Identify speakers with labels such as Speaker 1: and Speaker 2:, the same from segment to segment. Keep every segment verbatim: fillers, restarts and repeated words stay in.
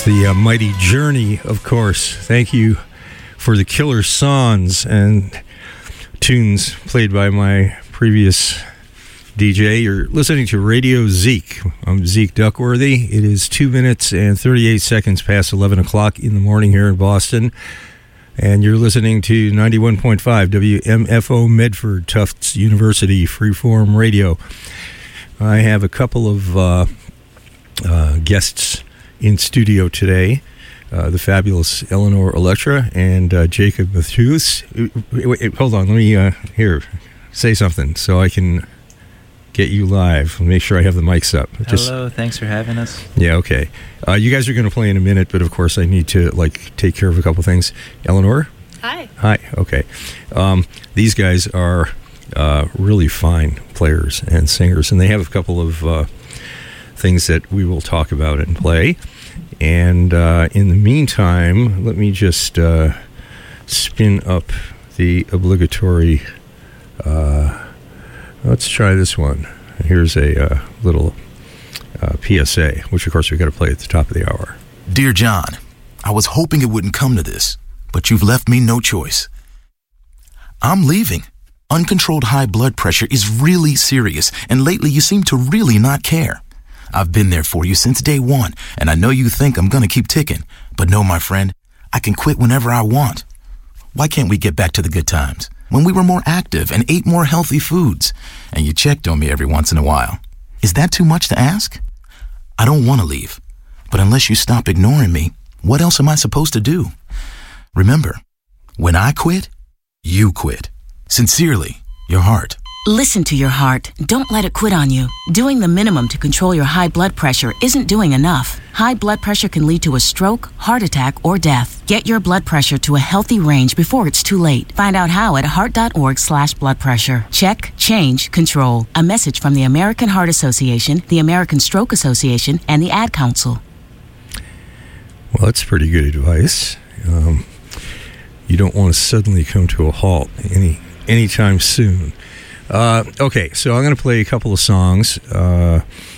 Speaker 1: The uh, Mighty Journey, of course. Thank you for the killer songs and tunes played by my previous D J. You're listening to Radio Zeke. I'm Zeke Duckworthy. It is two minutes and thirty-eight seconds past eleven o'clock in the morning here in Boston. And you're listening to ninety-one point five W M F O Medford, Tufts University, Freeform Radio. I have a couple of uh, uh, guests in studio today, uh, the fabulous Eleanor Electra and uh, Jacob Matthews. Wait, wait, hold on, let me, uh, here, say something so I can get you live. Make sure I have the mics up.
Speaker 2: Just, Hello, thanks for having us.
Speaker 1: Yeah, okay. Uh, you guys are going to play in a minute, but of course I need to, like, take care of a couple things. Eleanor?
Speaker 3: Hi.
Speaker 1: Hi, okay. Um, these guys are uh, really fine players and singers, and they have a couple of uh, things that we will talk about and play. And uh, in the meantime, let me just uh, spin up the obligatory, uh, let's try this one. Here's a uh, little uh, P S A, which of course we've got to play at the top of the hour.
Speaker 4: Dear John, I was hoping it wouldn't come to this, but you've left me no choice. I'm leaving. Uncontrolled high blood pressure is really serious, and lately you seem to really not care. I've been there for you since day one, and I know you think I'm gonna keep ticking. But no, my friend, I can quit whenever I want. Why can't we get back to the good times, when we were more active and ate more healthy foods, and you checked on me every once in a while? Is that too much to ask? I don't want to leave, but unless you stop ignoring me, what else am I supposed to do? Remember, when I quit, you quit. Sincerely, your heart.
Speaker 5: Listen to your heart. Don't let it quit on you. Doing the minimum to control your high blood pressure isn't doing enough. High blood pressure can lead to a stroke, heart attack, or death. Get your blood pressure to a healthy range before it's too late. Find out how at heart.org slash blood pressure. Check, change, control. A message from the American Heart Association, the American Stroke Association, and the Ad Council.
Speaker 1: Well, that's pretty good advice. Um, you don't want to suddenly come to a halt any anytime soon. Uh, okay, so I'm going to play a couple of songs, uh,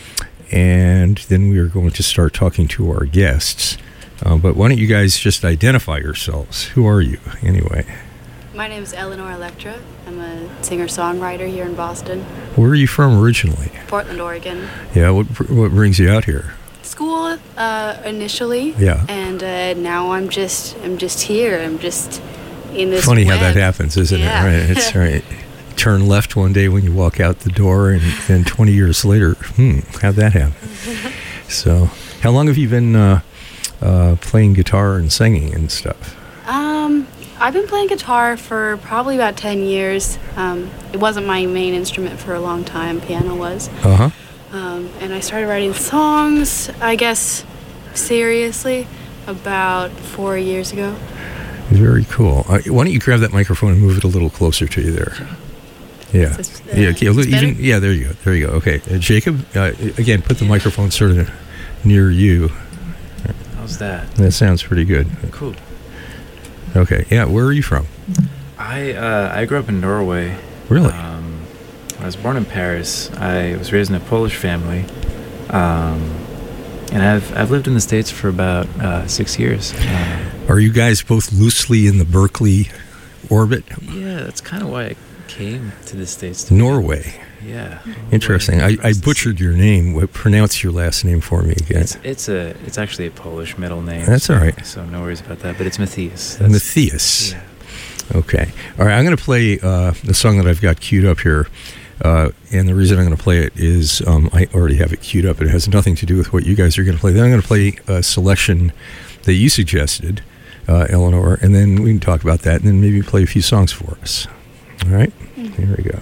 Speaker 1: and then we are going to start talking to our guests. Uh, but why don't you guys just identify yourselves? Who are you, anyway?
Speaker 3: My name is Eleanor Electra. I'm a singer-songwriter here in Boston.
Speaker 1: Where are you from originally?
Speaker 3: Portland, Oregon.
Speaker 1: Yeah, what what brings you out here?
Speaker 3: School, uh, initially.
Speaker 1: Yeah.
Speaker 3: And uh, now I'm just I'm just here. I'm just in this
Speaker 1: Funny
Speaker 3: web.
Speaker 1: how that happens, isn't
Speaker 3: yeah.
Speaker 1: it? Right, it's right. Turn left one day when you walk out the door, and then twenty years later, hmm, how'd that happen? So, how long have you been uh, uh, playing guitar and singing and stuff?
Speaker 3: Um, I've been playing guitar for probably about ten years. Um, it wasn't my main instrument for a long time. Piano was.
Speaker 1: Uh-huh.
Speaker 3: Um, and I started writing songs, I guess, seriously, about four years ago.
Speaker 1: Very cool. Uh, why don't you grab that microphone and move it a little closer to you there? Yeah.
Speaker 3: This, uh,
Speaker 1: yeah. Okay. Even, yeah. There you go. There you go. Okay. Uh, Jacob, uh, again, put the microphone sort of near you.
Speaker 2: How's that?
Speaker 1: That sounds pretty good.
Speaker 2: Cool.
Speaker 1: Okay. Yeah. Where are you from?
Speaker 2: I uh, I grew up in Norway.
Speaker 1: Really?
Speaker 2: Um, I was born in Paris. I was raised in a Polish family, um, and I've I've lived in the States for about uh, six years. Uh,
Speaker 1: are you guys both loosely in the Berkeley orbit?
Speaker 2: Yeah, that's kind of why I came to the States. To
Speaker 1: Norway.
Speaker 2: Yeah.
Speaker 1: Interesting. I, I butchered your name. Pronounce your last name for me again.
Speaker 2: It's, it's a it's actually a Polish middle name.
Speaker 1: That's
Speaker 2: so,
Speaker 1: all right.
Speaker 2: So no worries about that. But it's Matthias. That's,
Speaker 1: Matthias.
Speaker 2: Yeah.
Speaker 1: Okay. All right. I'm going to play uh, the song that I've got queued up here. Uh, and the reason I'm going to play it is um, I already have it queued up. It has nothing to do with what you guys are going to play. Then I'm going to play a selection that you suggested, uh, Eleanor, and then we can talk about that and then maybe play a few songs for us. All right? Mm-hmm. Here we go.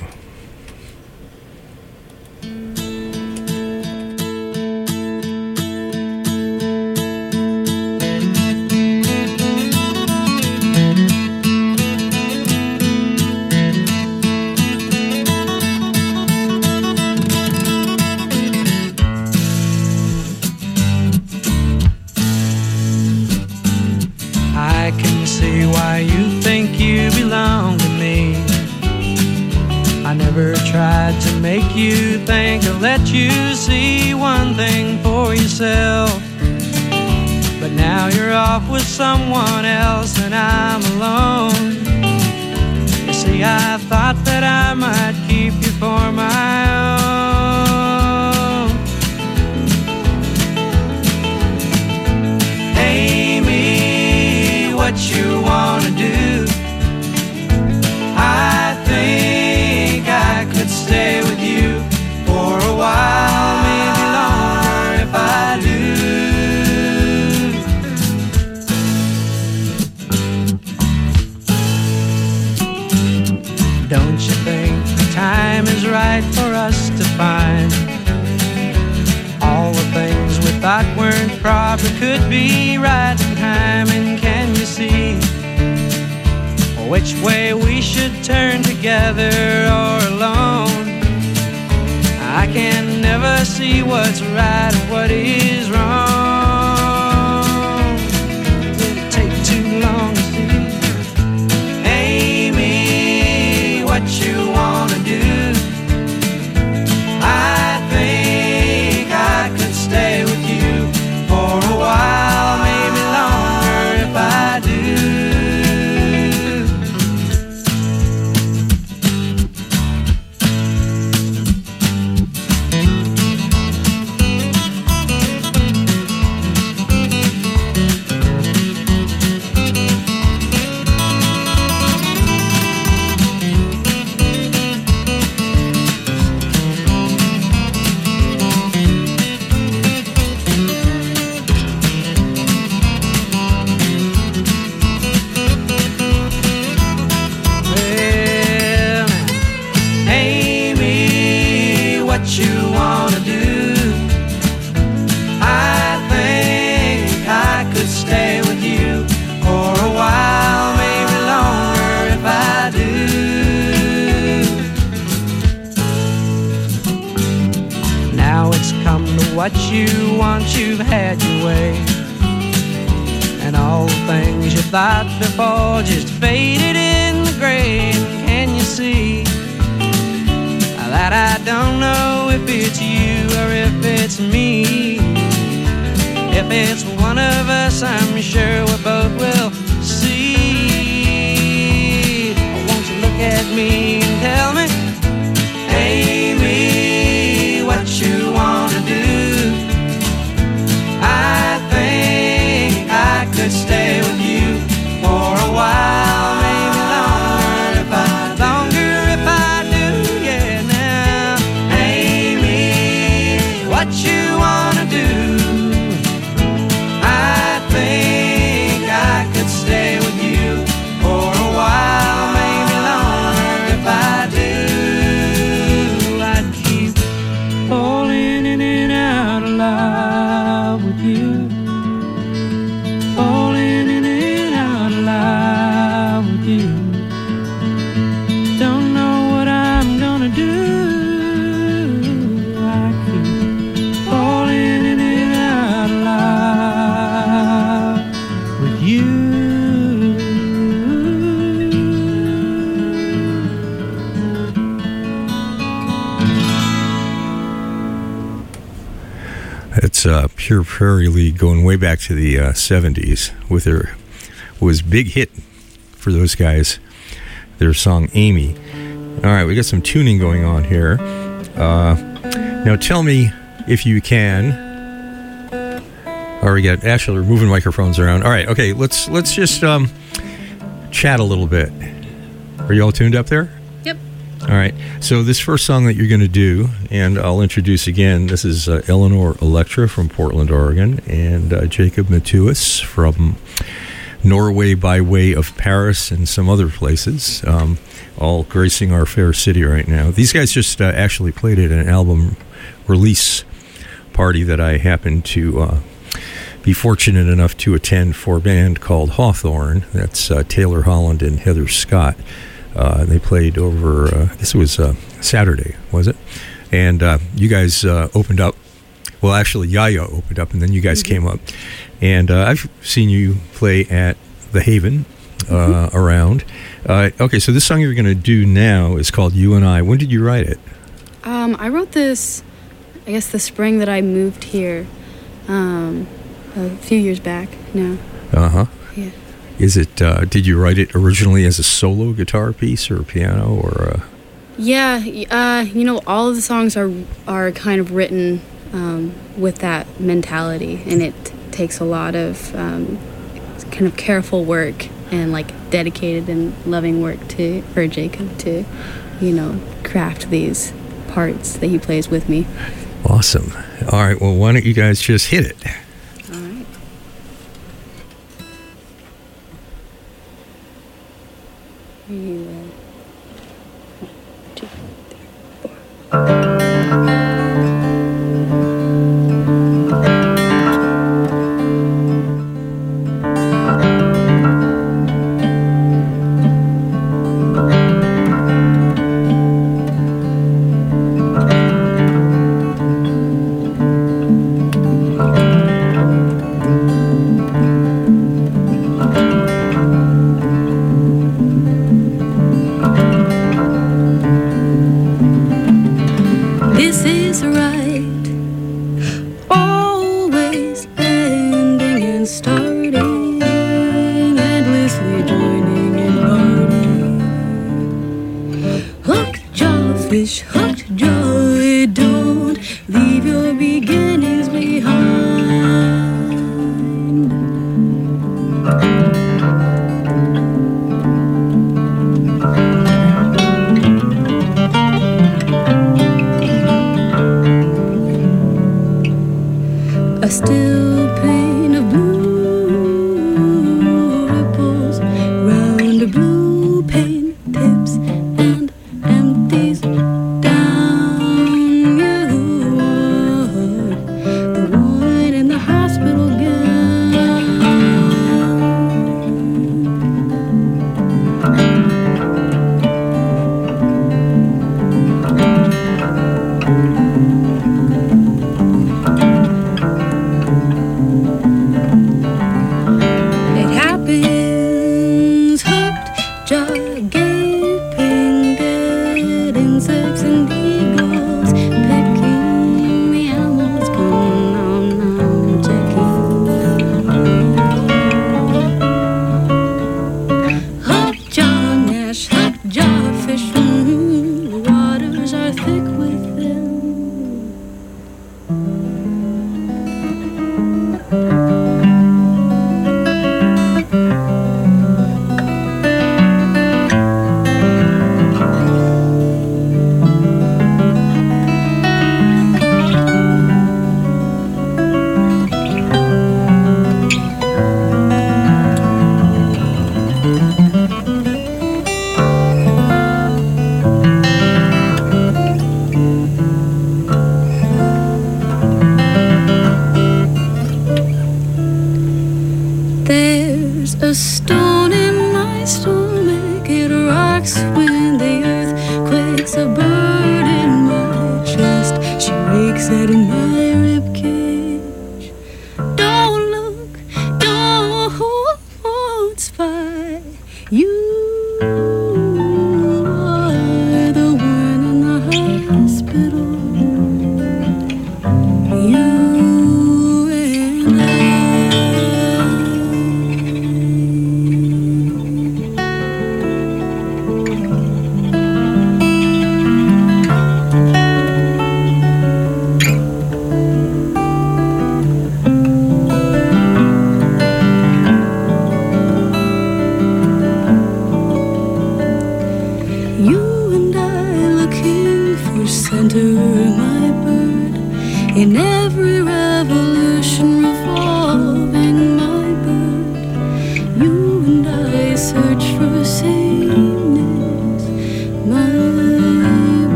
Speaker 6: Tried to make you think or let you see one thing for yourself. but now you're off with someone else and I'm alone. You see, I thought that I might keep you for my own. Amy, what you wanna do? I think I could stay with you for a while, maybe longer if I do. Don't you think the time is right for us to find all the things we thought weren't proper could be right in time? And can you see which way we should turn, together or alone? I can never see what's right and what is wrong. Did it take too long to see? Amy, what you wanna do? I think I could stay with you for a while, maybe longer if I do. What you want, you've had your way, and all the things you thought before just faded in the grave. Can you see that I don't know if it's you or if it's me? If it's one of us, I'm sure we both will see. Won't you look at me and tell me, Amy, what you wanna do? I think I could stay with you for a while, maybe longer if I longer if I do. Yeah, now, Amy, what you wanna do? I think I could stay with you for a while, maybe longer if I do. I'd keep falling in and out of love with you, falling in and out of love with you. Don't know what I'm gonna do. I keep falling in and out of love with you.
Speaker 1: It's uh, Pure Prairie League going way back to the uh, seventies with their was big hit for those guys, their song Amy. All right, we got some tuning going on here. Uh, now tell me if you can. Or we got actually we're moving microphones around. All right, okay, let's let's just um, chat a little bit. Are you all tuned up there?
Speaker 3: Yep.
Speaker 1: All right. So this first song that you're going to do, and I'll introduce again, this is uh, Eleanor Electra from Portland, Oregon, and uh, Jacob Matuis from Norway by way of Paris and some other places, um, all gracing our fair city right now. These guys just uh, actually played at an album release party that I happened to uh, be fortunate enough to attend for a band called Hawthorne. That's uh, Taylor Holland and Heather Scott. Uh, they played over, uh, I guess it was uh, Saturday, was it? And uh, you guys uh, opened up. Well, actually, Yaya opened up, and then you guys mm-hmm. came up. And uh, I've seen you play at the Haven uh, mm-hmm. around. Uh, okay, so this song you're going to do now is called You and I. When did you write it?
Speaker 3: Um, I wrote this, I guess, the spring that I moved here. Um, a few years back now.
Speaker 1: Uh-huh.
Speaker 3: Yeah.
Speaker 1: Is it, uh, did you write it originally as a solo guitar piece or a piano or a...
Speaker 3: Yeah, uh, you know, all of the songs are are kind of written um, with that mentality, and it takes a lot of um, kind of careful work and like dedicated and loving work to for Jacob to, you know, craft these parts that he plays with me.
Speaker 1: Awesome. All right, well, why don't you guys just hit it?
Speaker 3: All right. You, uh, one, two, three, four.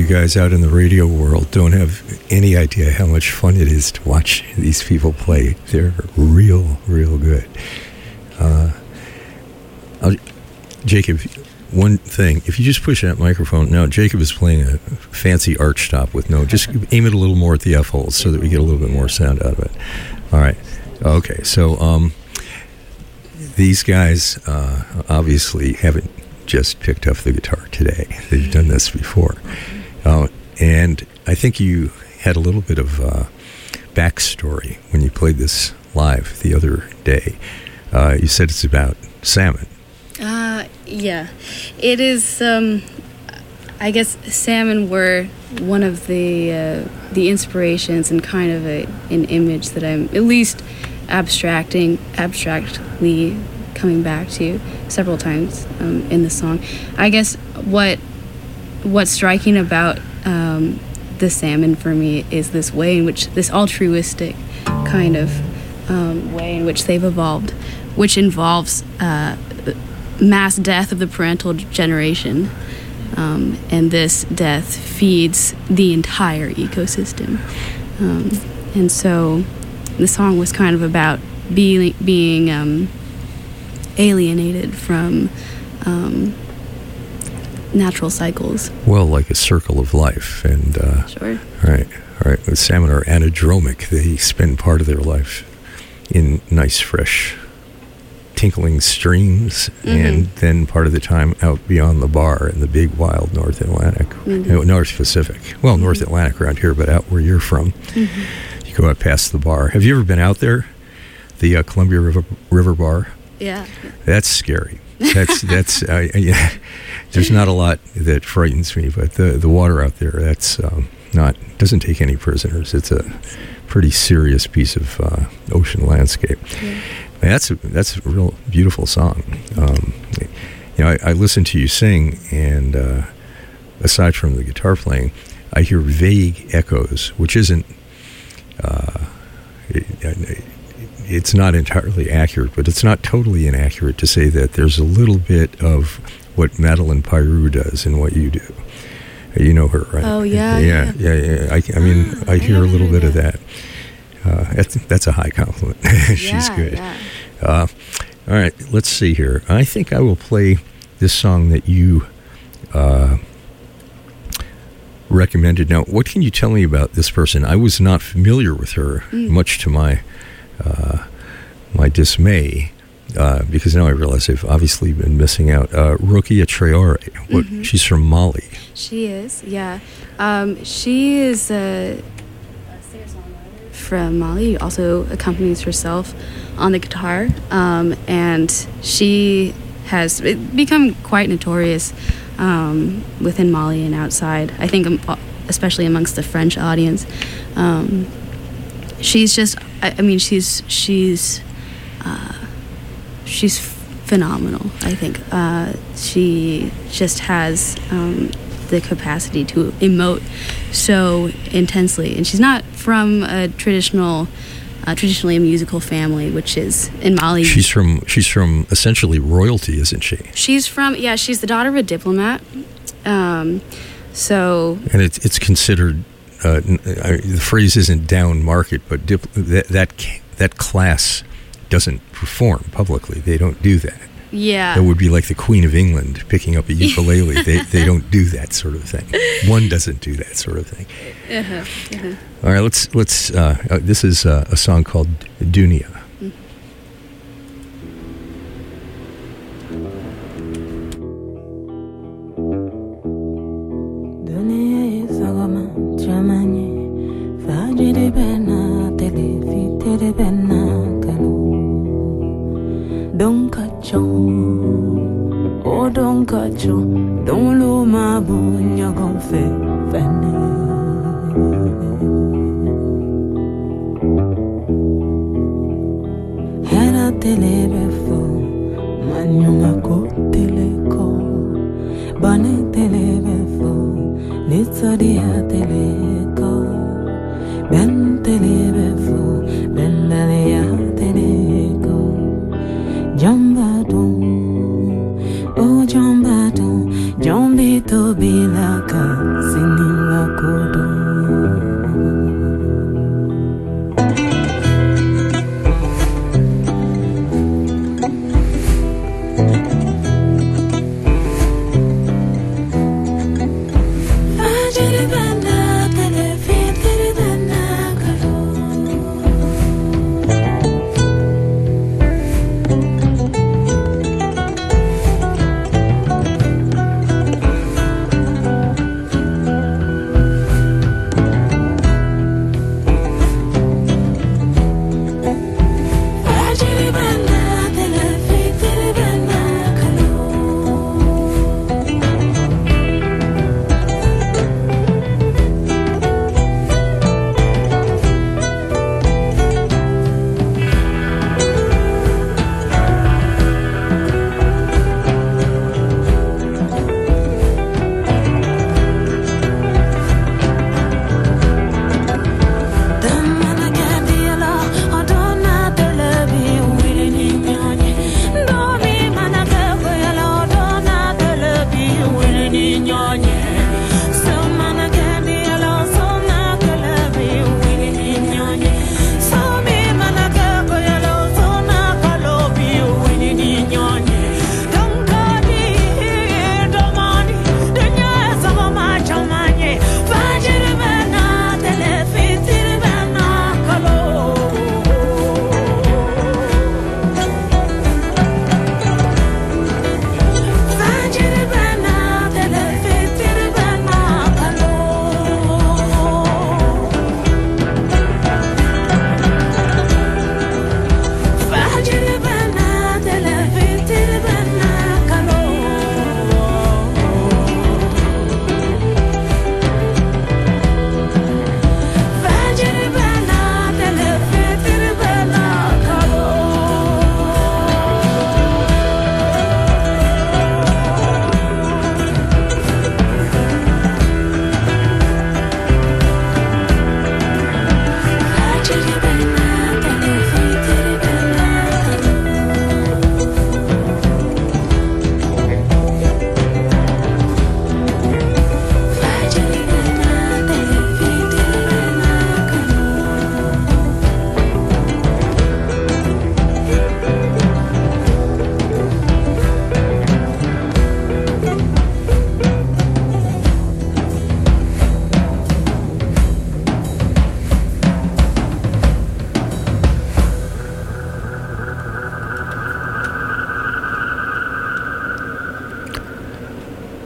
Speaker 1: guys out in the radio world don't have any idea how much fun it is to watch these people play. They're real, real good. Uh, I'll, Jacob, one thing, if you just push that microphone, now Jacob is playing a fancy arch top with no, just aim it a little more at the F-holes so that we get a little bit more sound out of it. All right. Okay, so um, these guys uh, obviously haven't just picked up the guitar today. They've done this before. Uh, and I think you had a little bit of uh, backstory when you played this live the other day. Uh, you said it's about salmon.
Speaker 3: Uh, yeah. It is, um, I guess salmon were one of the uh, the inspirations and kind of a, an image that I'm at least abstracting, abstractly coming back to several times um, in the song. I guess what what's striking about um, the salmon for me is this way in which, this altruistic kind of um, way in which they've evolved, which involves uh, mass death of the parental generation. Um, and this death feeds the entire ecosystem. Um, and so the song was kind of about being, being um, alienated from um, natural cycles.
Speaker 1: Well, like a circle of life. And uh,
Speaker 3: sure.
Speaker 1: All right, all right. The salmon are anadromic. They spend part of their life in nice, fresh, tinkling streams, mm-hmm. and then part of the time out beyond the bar in the big, wild North Atlantic, mm-hmm. no, North Pacific. Well, mm-hmm. North Atlantic around here, but out where you're from. Mm-hmm. You go out past the bar. Have you ever been out there? The uh, Columbia River, River Bar?
Speaker 3: Yeah.
Speaker 1: That's scary. That's that's uh, yeah. There's not a lot that frightens me, but the the water out there, that's um, not doesn't take any prisoners. It's a pretty serious piece of uh, ocean landscape. Yeah. That's a, that's a real beautiful song. Um, you know, I, I listen to you sing, and uh, aside from the guitar playing, I hear vague echoes, which isn't. Uh, it, it, it's not entirely accurate, but it's not totally inaccurate to say that there's a little bit of what Madeline Pyrou does in what you do. You know her, right?
Speaker 3: Oh, yeah.
Speaker 1: Yeah, yeah, yeah. yeah. I, I mean, ah, I hear I a little bit that. of that. Uh, that's, that's a high compliment. She's
Speaker 3: yeah,
Speaker 1: good.
Speaker 3: Yeah.
Speaker 1: Uh, all right, let's see here. I think I will play this song that you uh, recommended. Now, what can you tell me about this person? I was not familiar with her, mm. much to my uh, my dismay, uh, because now I realize I've obviously been missing out. Uh, Rokia Traore, what, mm-hmm. she's from Mali.
Speaker 3: She is, yeah. Um, she is a from Mali, also accompanies herself on the guitar, um, and she has become quite notorious um, within Mali and outside, I think, um, especially amongst the French audience. Um, she's just, I, I mean, she's she's uh, she's phenomenal, I think. Uh, she just has um, the capacity to emote so intensely, and she's not from a traditional uh, traditionally a musical family, which is in Mali.
Speaker 1: She's from she's from essentially royalty, isn't she?
Speaker 3: She's from yeah she's the daughter of a diplomat, um, so
Speaker 1: and it's it's considered uh, I, the phrase isn't down market, but dip, that that that class doesn't perform publicly. They don't do that.
Speaker 3: Yeah.
Speaker 1: That would be like the Queen of England picking up a ukulele. they they don't do that sort of thing. One doesn't do that sort of thing.
Speaker 3: Uh-huh. Uh-huh.
Speaker 1: All right, let's let's. Uh, uh, this is uh, a song called Dunia. Mm.
Speaker 7: Don't catch on, oh don't catch on, don't lo my bone, you're gon' fit fanny. Hera telebe fo, manyuma ko teleko, bane telebe fo, nitsa dia teleko, ben telebe fo, ben dalia teleko. Jambadon, oh jambadon, jambi to be like a singing.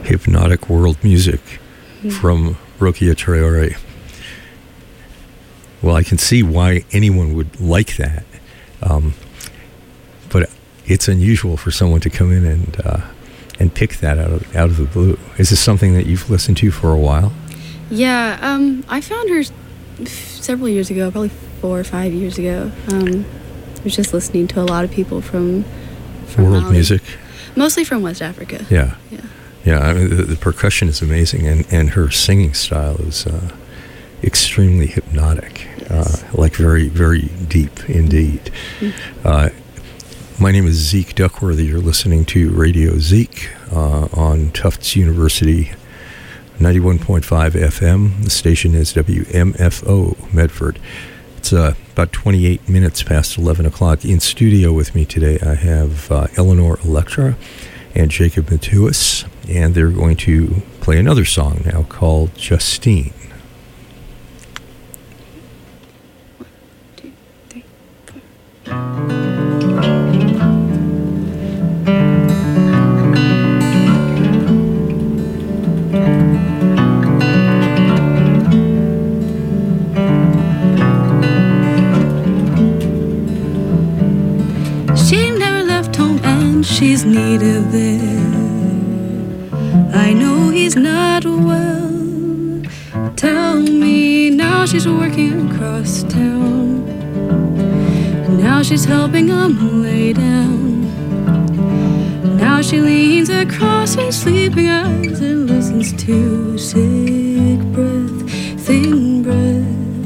Speaker 1: hypnotic world music mm-hmm. from Rokia Traore. Well, I can see why anyone would like that, um, but it's unusual for someone to come in and uh, and pick that out of out of the blue. Is this something that you've listened to for a while?
Speaker 3: Yeah, um, I found her several years ago, probably four or five years ago. Um, I was just listening to a lot of people from, from
Speaker 1: world
Speaker 3: Mali.
Speaker 1: music,
Speaker 3: mostly from West Africa.
Speaker 1: Yeah,
Speaker 3: yeah,
Speaker 1: yeah. I mean, the, the percussion is amazing, and, and her singing style is uh, extremely hypnotic, yes. uh, like very very deep indeed. Mm-hmm. Uh, my name is Zeke Duckworthy. You're listening to Radio Zeke uh, on Tufts University. ninety-one point five F M. The station is W M F O, Medford. It's uh, about twenty-eight minutes past eleven o'clock. In studio with me today, I have uh, Eleanor Electra and Jacob Matuis, and they're going to play another song now called Justine.
Speaker 3: One, two, three, four.
Speaker 7: She's needed there. I know he's not well. Tell me now she's working across town. Now she's helping him lay down. Now she leans across his sleeping eyes and listens to sick breath, thin breath.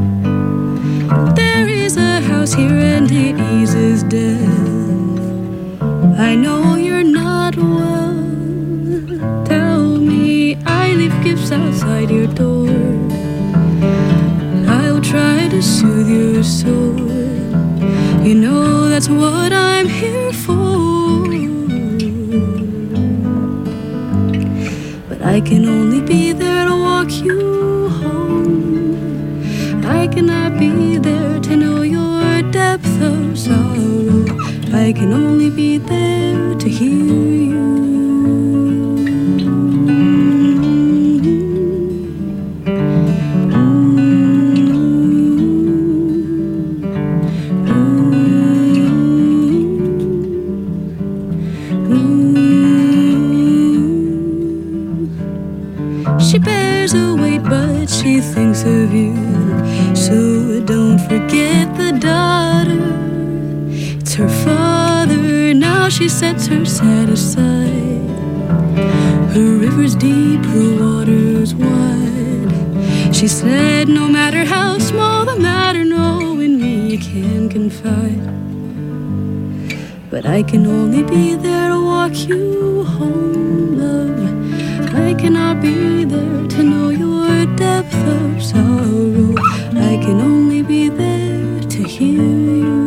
Speaker 7: There is a house here and it eases death. I know you're not well. Tell me I leave gifts outside your door. I'll try to soothe your soul. You know that's what I'm here for. But I can only be there to walk you home. I cannot be there to know your depth of sorrow. I can only be there to hear you. She bears a weight, but she thinks of you. So don't forget the daughter. It's her father, now she sets her sad aside. Her river's deep, her water's wide. She said no matter how small the matter, no, in me you can confide. But I can only be there to walk you home, love. I cannot be there to know your depth of sorrow. I can only be there to hear you.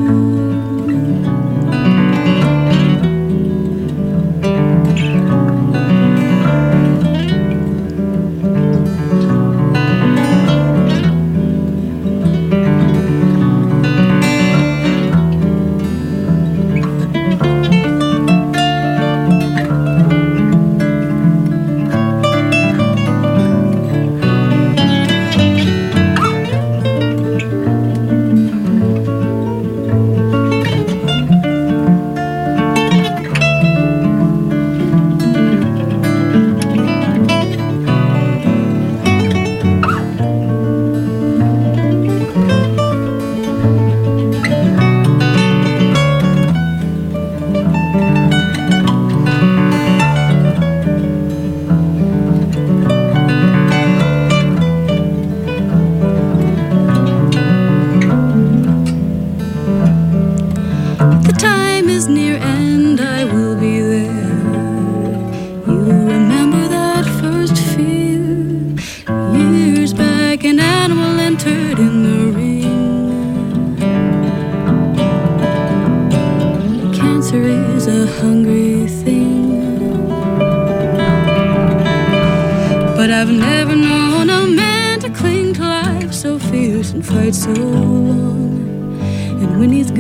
Speaker 7: Fight so long, and when he's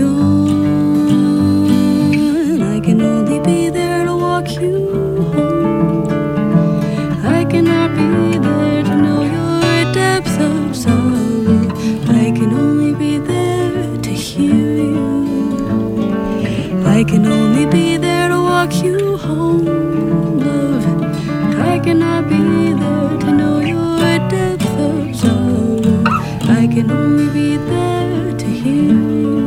Speaker 7: gone, I can only be there to walk you home. I can only be there to walk you home, love. I cannot be there to know your depth of sorrow. I can only be there to hear you.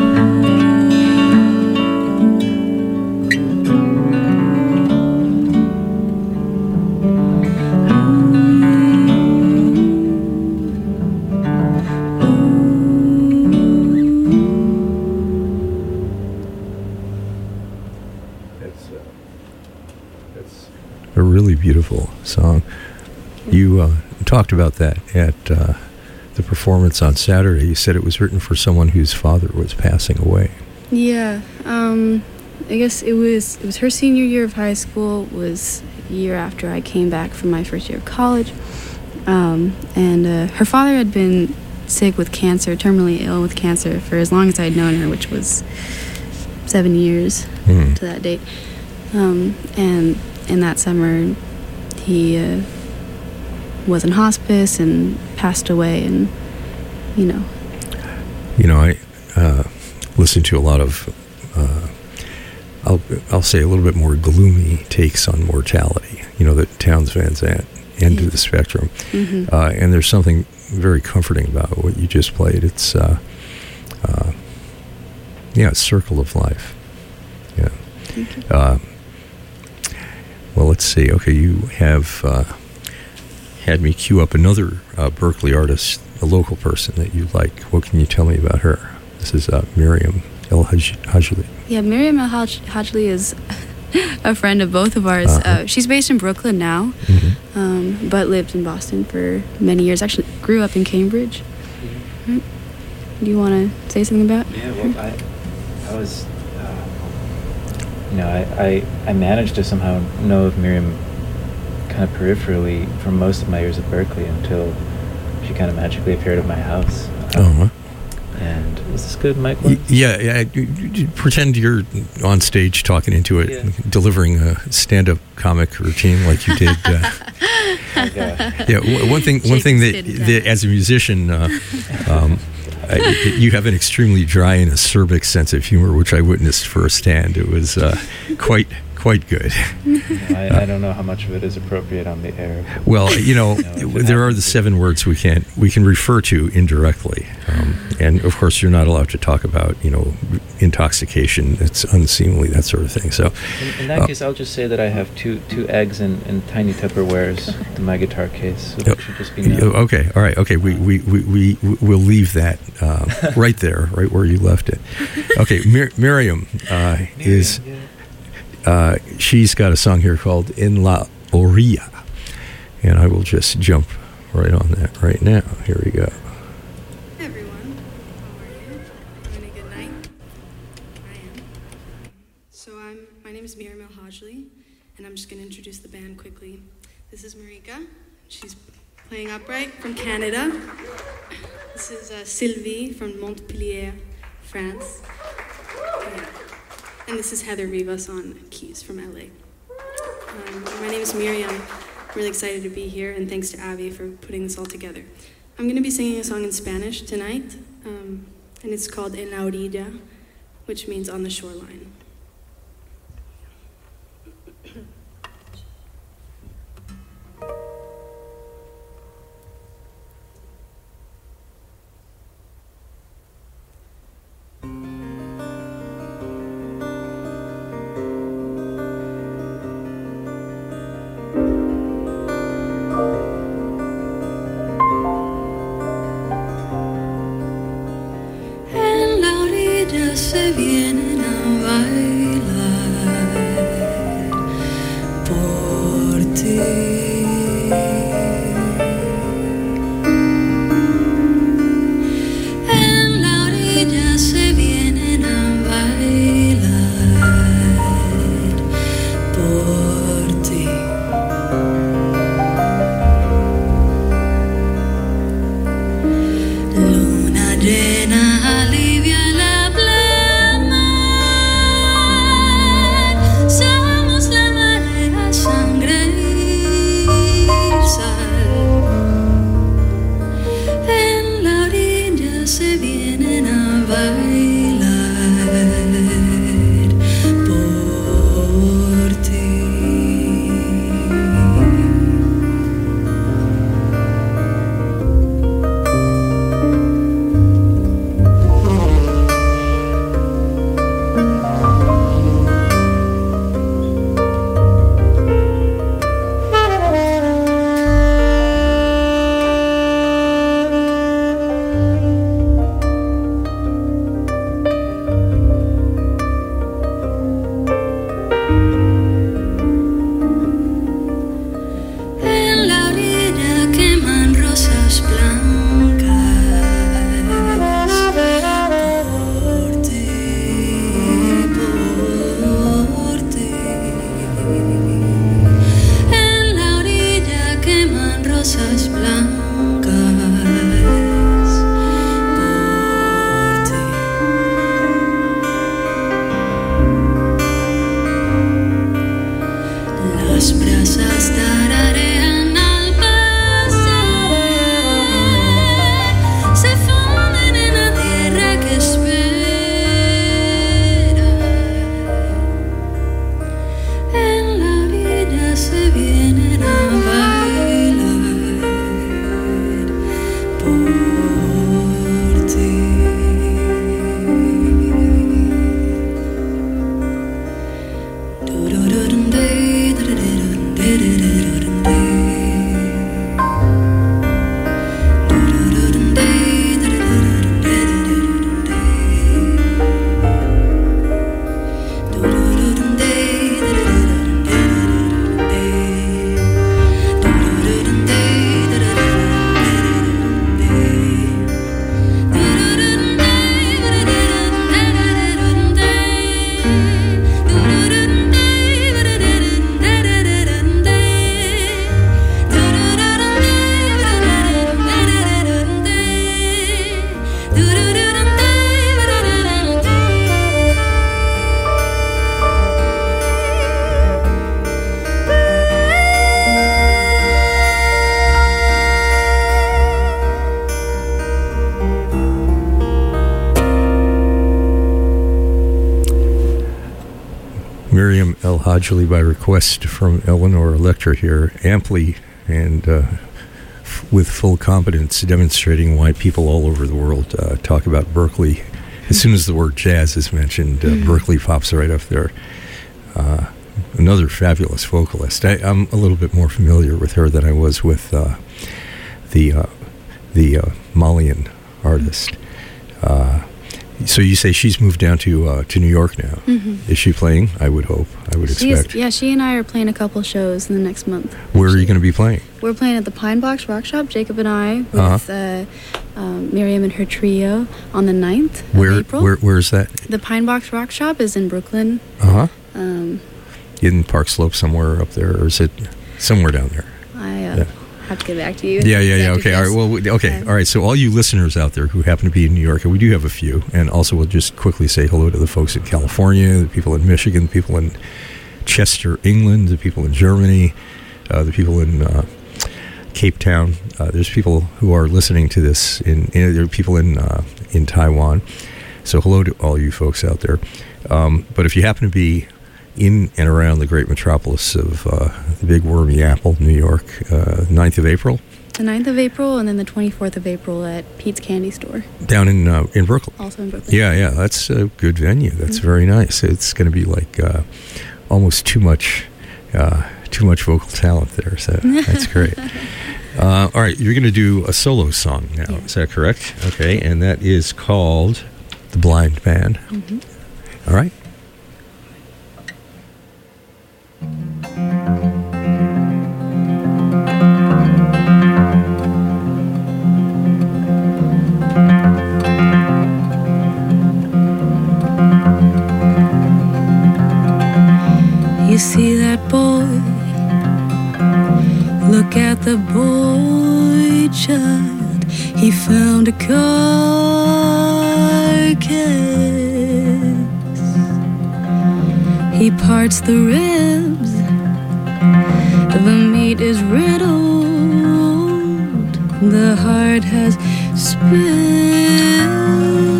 Speaker 1: A really beautiful song. You uh, talked about that at uh, the performance on Saturday. You said it was written for someone whose father was passing away.
Speaker 3: Yeah, um, I guess it was it was her senior year of high school. It was a year after I came back from my first year of college, um, and uh, her father had been sick with cancer, terminally ill with cancer, for as long as I had known her, which was seven years
Speaker 1: Mm.
Speaker 3: to that date. Um, and in that summer, he uh, was in hospice and passed away, and you know.
Speaker 1: You know, I uh, listen to a lot of, uh, I'll I'll say a little bit more gloomy takes on mortality. You know, the Townes Van Zandt end of the spectrum,
Speaker 3: Mm-hmm.
Speaker 1: uh, and there's something very comforting about what you just played. It's, uh, uh, yeah, Circle of Life. Yeah.
Speaker 3: Thank you.
Speaker 1: Uh, well, let's see. Okay, you have uh, had me queue up another uh, Berkeley artist, a local person that you like. What can you tell me about her? This is uh, Miriam El Hajli.
Speaker 3: Yeah, Miriam El Haj- Hajli is a friend of both of ours.
Speaker 1: Uh-huh.
Speaker 3: Uh, she's based in Brooklyn now,
Speaker 1: Mm-hmm.
Speaker 3: um, but lived in Boston for many years. Actually, grew up in Cambridge. Right. Do you want to say something about?
Speaker 2: Yeah, well, I, I was, uh, you know, I, I, I managed to somehow know of Miriam kind of peripherally for most of my years at Berkeley until she kind of magically appeared at my house. Um,
Speaker 1: Uh-huh.
Speaker 2: And is this good, Mike?
Speaker 1: Y- yeah, yeah. You, you, you pretend you're on stage talking into it,
Speaker 2: Yeah.
Speaker 1: delivering a stand-up comic routine like you did. Uh,
Speaker 2: Oh, gosh.
Speaker 1: yeah, w- one thing. One thing that,
Speaker 3: Jacob's
Speaker 1: that as a musician, uh, um, I, you have an extremely dry and acerbic sense of humor, which I witnessed firsthand. It was uh, quite quite good.
Speaker 2: I, I don't know how much of it is appropriate on the air.
Speaker 1: Well, you know,
Speaker 2: No, if it
Speaker 1: there are the
Speaker 2: happens,
Speaker 1: seven words we can't we can refer to indirectly, um, and of course, you're not allowed to talk about you know intoxication. It's unseemly, that sort of thing. So,
Speaker 2: In, in that
Speaker 1: uh,
Speaker 2: case, I'll just say that I have two two eggs in, in tiny Tupperwares in my guitar case, so that should just be known.
Speaker 1: Oh, okay, all right, okay. We we we we we'll leave that uh, right there, right where you left it. Okay, Mir- Miriam uh, is.
Speaker 2: Yeah.
Speaker 1: Uh, she's got a song here called En La Orilla, and I will just jump right on that right now. Here we go.
Speaker 7: Hey everyone, how are you? Having a good night? I am. So I'm. My name is Miriam El Hajli, and I'm just going to introduce the band quickly. This is Marika. She's playing upright from Canada. This is uh, Sylvie from Montpellier, France. Yeah. And this is Heather Rivas on keys from L A. Um, my name is Miriam. I'm really excited to be here, and thanks to Abby for putting this all together. I'm going to be singing a song in Spanish tonight, um, and it's called En la Orilla, which means on the shoreline. En la orilla se vienen a bailar
Speaker 1: Miriam El Hadjili by request from Eleanor Electra here, amply and uh, f- with full competence, demonstrating why people all over the world uh, talk about Berkeley. As soon as the word jazz is mentioned, uh, mm. Berkeley pops right up there. Uh, another fabulous vocalist. I, I'm a little bit more familiar with her than I was with uh, the uh, the uh, Malian artist. Uh, So you say she's moved down to uh, to New York now.
Speaker 3: Mm-hmm.
Speaker 1: Is she playing? I would hope. I would
Speaker 3: She's,
Speaker 1: expect.
Speaker 3: yeah, she and I are playing a couple shows in the next month.
Speaker 1: Where actually. Are you going to be playing?
Speaker 3: We're playing at the Pine Box Rock Shop, Jacob and I, with uh-huh. uh, um, Miriam and her trio on the ninth of
Speaker 1: where,
Speaker 3: April.
Speaker 1: Where Where is that?
Speaker 3: The Pine Box Rock Shop is in Brooklyn.
Speaker 1: Uh-huh.
Speaker 3: Um
Speaker 1: In Park Slope somewhere up there, or is it somewhere down there?
Speaker 3: I uh,
Speaker 1: yeah.
Speaker 3: have to get back to you.
Speaker 1: Yeah, yeah, yeah. Okay, all right. Well, we, okay,
Speaker 3: yeah.
Speaker 1: all right. So, all you listeners out there who happen to be in New York, and we do have a few, and also we'll just quickly say hello to the folks in California, the people in Michigan, the people in Chester, England, the people in Germany, uh, the people in uh, Cape Town. Uh, there's people who are listening to this in. in there are people in uh, in Taiwan. So, hello to all you folks out there. Um, but if you happen to be in and around the great metropolis of uh, the Big Wormy Apple, New York, uh, ninth of April.
Speaker 3: The ninth of April, and then the twenty-fourth of April at Pete's Candy Store.
Speaker 1: Down in uh, in Brooklyn.
Speaker 3: Also in Brooklyn.
Speaker 1: Yeah, yeah, that's a good venue. That's mm-hmm. very nice. It's going to be like uh, almost too much, uh, too much vocal talent there. So that's great. Uh, all right, you're going to do a solo song now. Yeah. Is that correct? Okay, and that is called "The Blind Man."
Speaker 3: Mm-hmm.
Speaker 1: All right.
Speaker 7: You see that boy? Look at the boy child. He found a carcass. He parts the ribs. The meat is riddled. The heart has spilled.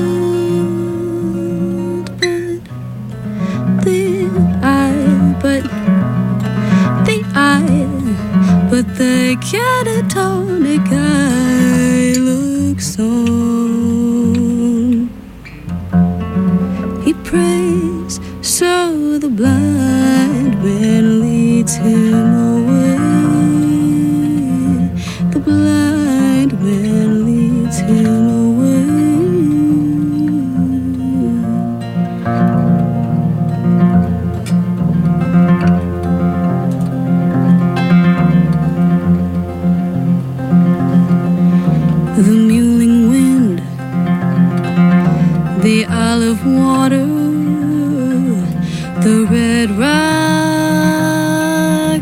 Speaker 7: But the eye, but the catatonic eye looks on. He prays, so the blind man leads him away. The blind man leads him away. The mewling wind, the olive water, the red rock,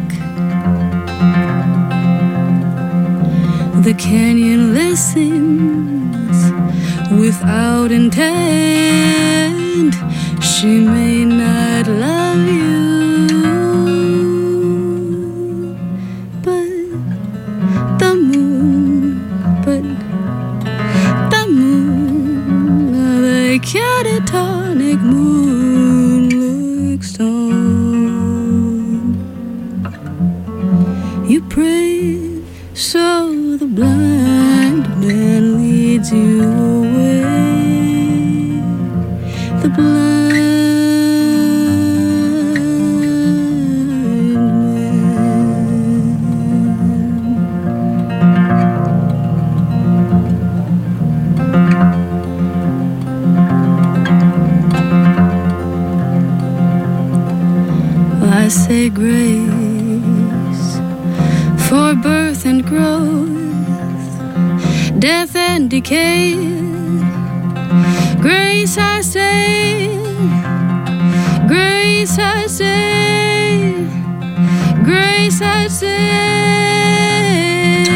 Speaker 7: the canyon listens without intent. She may not love you, but the moon, but the moon, the catatonic moon looks on. You pray, so the blind man leads you away. The blind I say grace for birth and growth, death and decay. Grace I say, grace I say, grace I say.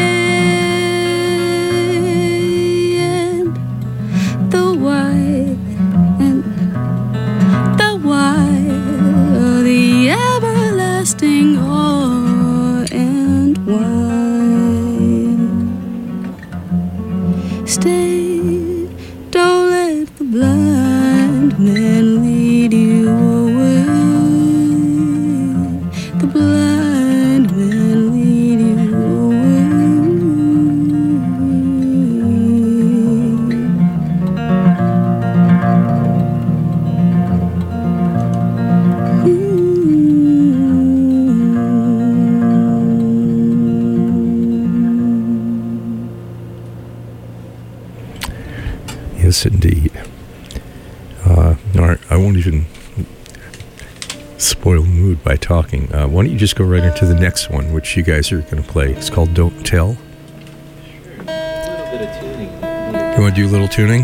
Speaker 7: And the why, and the why, the everlasting awe and wine. Stay, don't let the blind man lead you away.
Speaker 1: Yes, indeed. Uh, all right, I won't even spoil the mood by talking. Uh, why don't you just go right into the next one, which you guys are going to play. It's called Don't Tell.
Speaker 2: Sure. A little bit of tuning.
Speaker 1: You want to do a little tuning?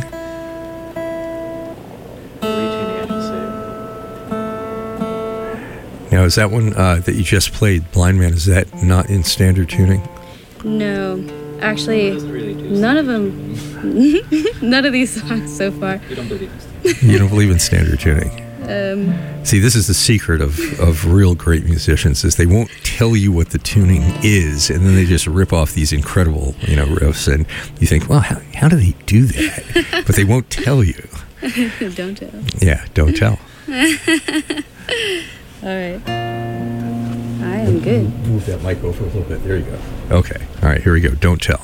Speaker 2: Retuning, I should say.
Speaker 1: Now, is that one uh, that you just played, Blind Man, is that not in standard tuning?
Speaker 3: No, actually,
Speaker 2: Really
Speaker 3: none of them, none of these songs so far.
Speaker 2: You don't believe this.
Speaker 1: You don't believe in standard tuning?
Speaker 3: Um,
Speaker 1: See, this is the secret of, of real great musicians, is they won't tell you what the tuning is, and then they just rip off these incredible, you know, riffs, and you think, well, how, how do they do that? But they won't tell you.
Speaker 3: Don't tell.
Speaker 1: Yeah, don't tell.
Speaker 3: All right. I am good.
Speaker 1: Move that mic over a little bit. There you go. Okay. All right, here we go. Don't tell.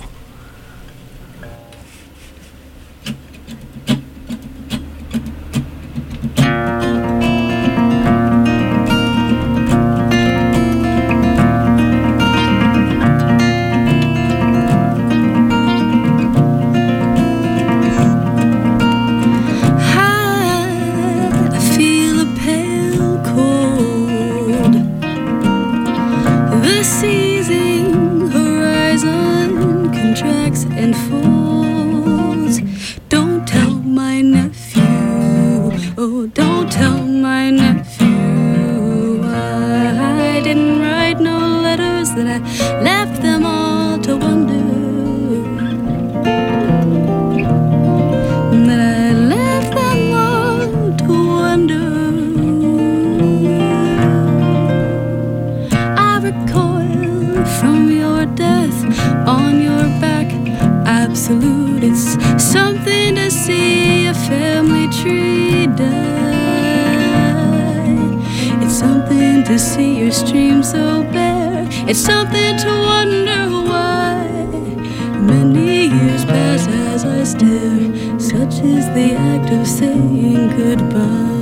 Speaker 7: It's something to wonder why. Many years pass as I stare. Such is the act of saying goodbye.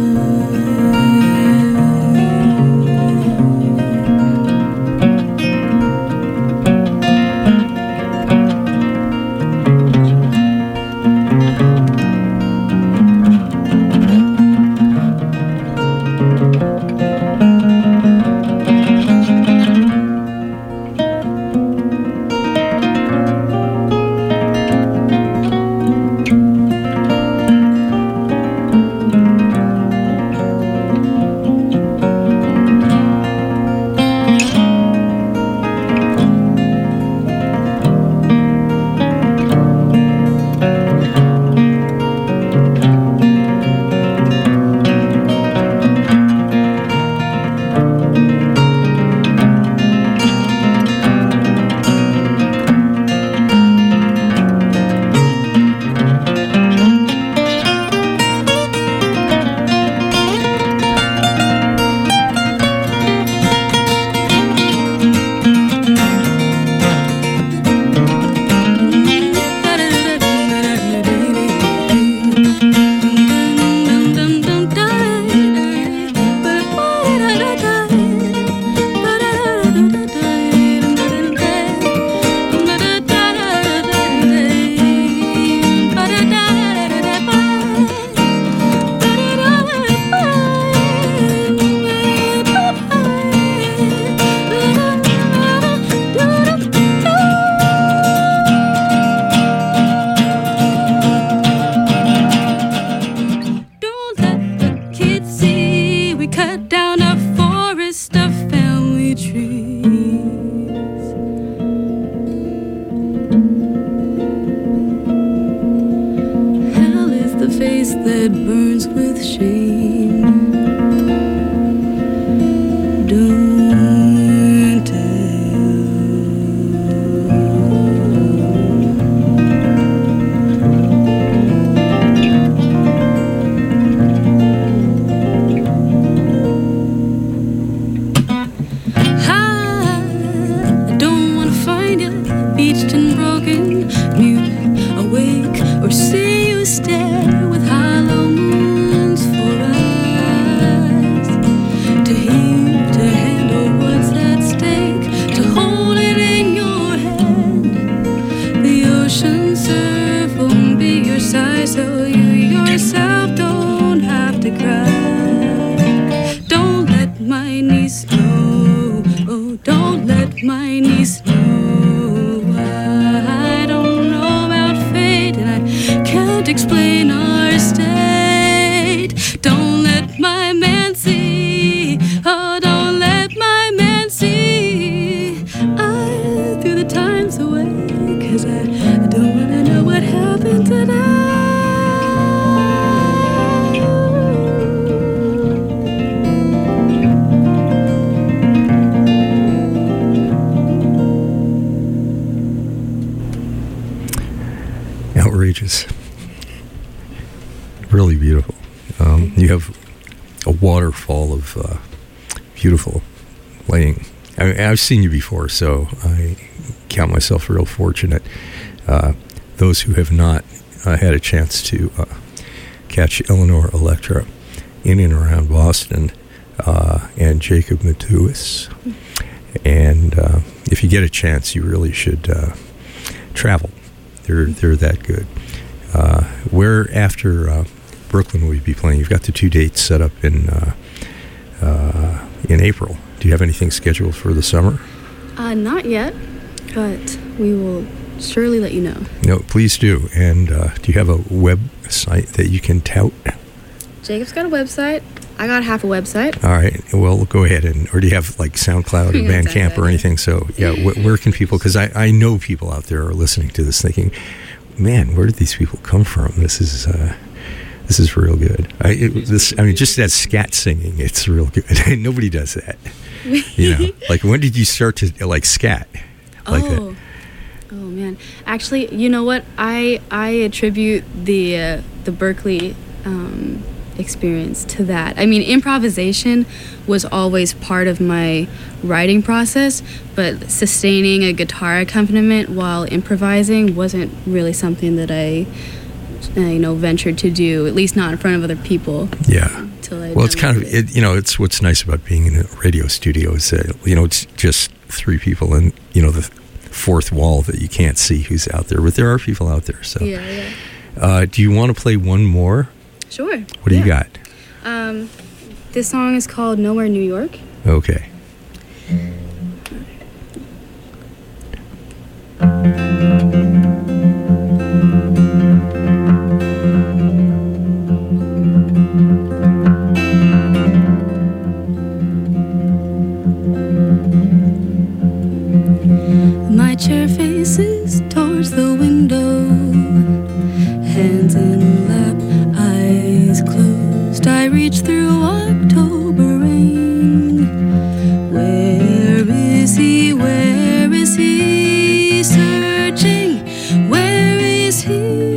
Speaker 1: gorgeous. Really beautiful. Um, you have a waterfall of uh, beautiful playing. I mean, I've seen you before, so I count myself real fortunate. Uh, those who have not uh, had a chance to uh, catch Eleanor Electra in and around Boston, uh, and Jacob Mattuis. And uh, if you get a chance, you really should uh, travel. They're they're that good. Uh, where after uh, Brooklyn will you be playing? You've got the two dates set up in uh, uh, in April. Do you have anything scheduled for the summer?
Speaker 3: Uh, not yet, but we will surely let you know.
Speaker 1: No, please do. And uh, do you have a website that you can tout?
Speaker 3: Jacob's got a website. I got half a website.
Speaker 1: All right. Well, go ahead. and Or do you have like SoundCloud or Bandcamp or anything? So, yeah, wh- where can people... Because I, I know people out there are listening to this thinking, man, where did these people come from? This is... Uh, This is real good. I, it, this, I mean, just that scat singing, it's real good. Nobody does that. You know, like when did you start to like scat like
Speaker 3: oh.
Speaker 1: that?
Speaker 3: Oh man, actually, you know what? I I attribute the uh, the Berklee um, experience to that. I mean, improvisation was always part of my writing process, but sustaining a guitar accompaniment while improvising wasn't really something that I. Uh, you know, ventured to do, at least not in front of other people.
Speaker 1: Yeah.
Speaker 3: Until I
Speaker 1: well, it's kind of, it, you know, it's what's nice about being in a radio studio is that, you know, it's just three people and, you know, the fourth wall that you can't see who's out there, but there are people out there. So,
Speaker 3: yeah, yeah.
Speaker 1: Uh, do you want to play one more?
Speaker 3: Sure.
Speaker 1: What do
Speaker 3: yeah.
Speaker 1: you got?
Speaker 3: Um, this song is called Nowhere, New York.
Speaker 1: Okay.
Speaker 7: My chair faces towards the window, hands in lap, eyes closed. I reach through October rain. Where is he? Where is he? Searching. Where is he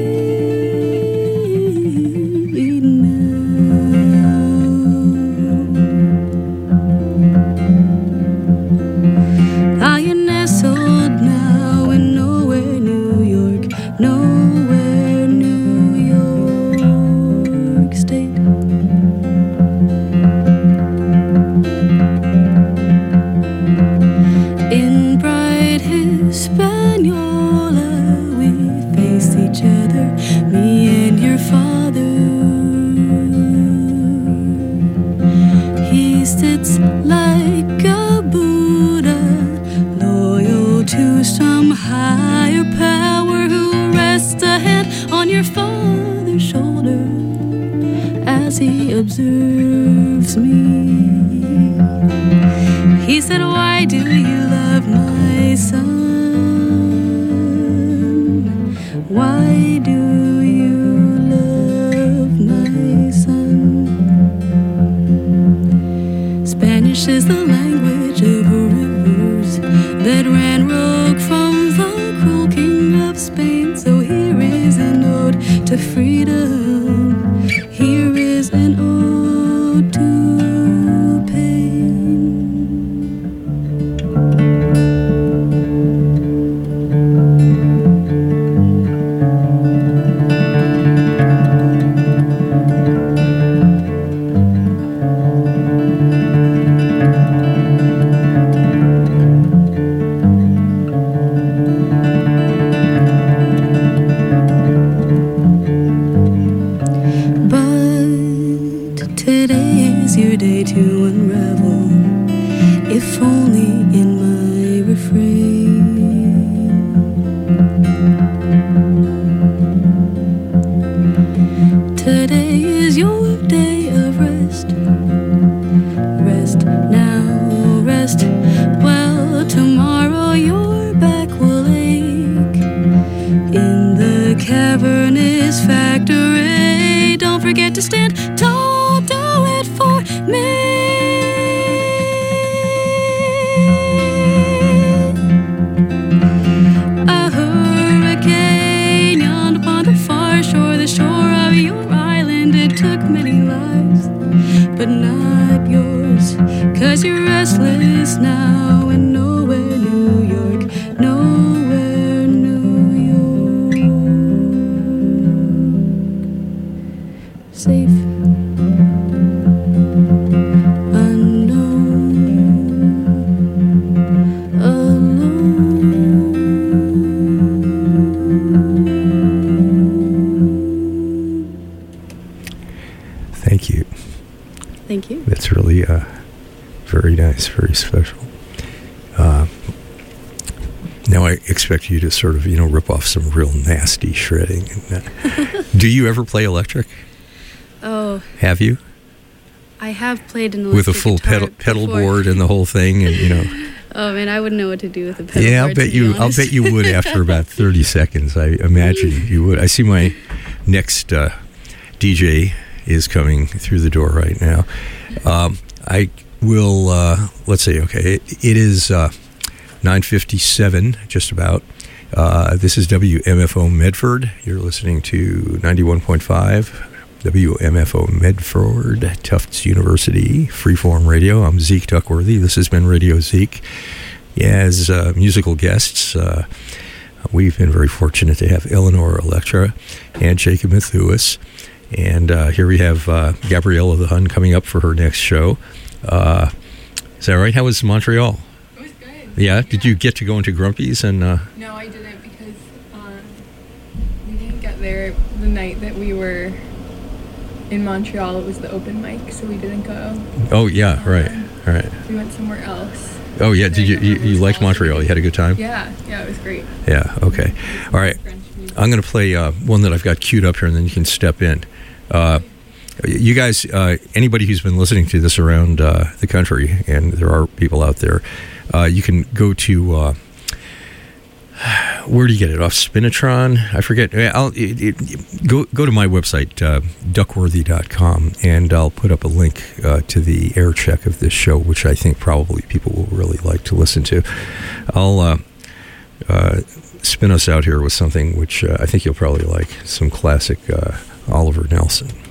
Speaker 7: now? I am nestled now in nowhere, New York, nowhere, New York State. In bright Hispaniola, we face each other, me and your father. He sits like a Buddha, loyal to some higher power, who rests a hand on your father's shoulder as he observes me. He said, why do you love my son? Why do you love my son? Spanish is the language of rivers that ran rogue from the cruel king of Spain. So here is an ode to freedom. Here is an ode to pain. But today is your day to unravel, if only in my refrain. Today is your day of rest. Rest now, rest. Well, tomorrow your back will ache in the cavernous factory. Don't forget to stand tall, do it for me. 'cause you're restless now, and nowhere New York, nowhere New York. Safe.
Speaker 1: Thank you.
Speaker 3: Thank you.
Speaker 1: That's really uh, very nice, very special. Uh, now I expect you to sort of, you know, rip off some real nasty shredding. Do you ever play electric?
Speaker 3: Oh.
Speaker 1: Have you?
Speaker 3: I have played an electric
Speaker 1: with a full
Speaker 3: guitar
Speaker 1: pedal pedal
Speaker 3: before.
Speaker 1: board and the whole thing, and you know.
Speaker 3: Oh man, I wouldn't know what to do with a pedal
Speaker 1: Yeah,
Speaker 3: board.
Speaker 1: I'll bet
Speaker 3: to be
Speaker 1: you. I'll
Speaker 3: honest.
Speaker 1: bet you would after about thirty seconds. I imagine you would. I see my next uh, D J is coming through the door right now. Um, I will. Uh, let's see. Okay, it, it is uh, nine fifty-seven, just about. Uh, this is W M F O Medford. You're listening to ninety-one point five. W M F O Medford, Tufts University, Freeform Radio. I'm Zeke Duckworthy. This has been Radio Zeke. As uh, musical guests, uh, we've been very fortunate to have Eleanor Electra and Jacob Matthews. And uh, here we have uh, Gabriella the Hun coming up for her next show. Uh, is that right? How was Montreal?
Speaker 8: It was good.
Speaker 1: Yeah? Did you get to go into Grumpy's? And uh,
Speaker 8: No, I didn't because um, we didn't get there the night that we were in Montreal. It was the open mic, so we didn't go.
Speaker 1: Oh, yeah, right, right.
Speaker 8: We went somewhere else.
Speaker 1: Oh, yeah, did you, you, you like Montreal? You had a good time?
Speaker 8: Yeah, yeah, it was great.
Speaker 1: Yeah, okay. All right. I'm going to play uh, one that I've got queued up here, and then you can step in. Uh, you guys, uh, anybody who's been listening to this around uh, the country, and there are people out there, uh, you can go to, uh, where do you get it? Off Spinatron? I forget. I'll, it, it, go, go to my website, uh, duckworthy dot com, and I'll put up a link uh, to the air check of this show, which I think probably people will really like to listen to. I'll uh, uh, spin us out here with something which uh, I think you'll probably like, some classic uh, Oliver Nelson.